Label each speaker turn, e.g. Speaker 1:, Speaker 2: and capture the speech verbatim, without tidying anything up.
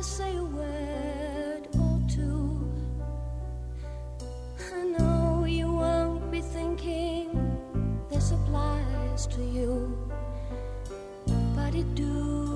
Speaker 1: say a word or two. I know you won't be thinking this applies to you, but it do.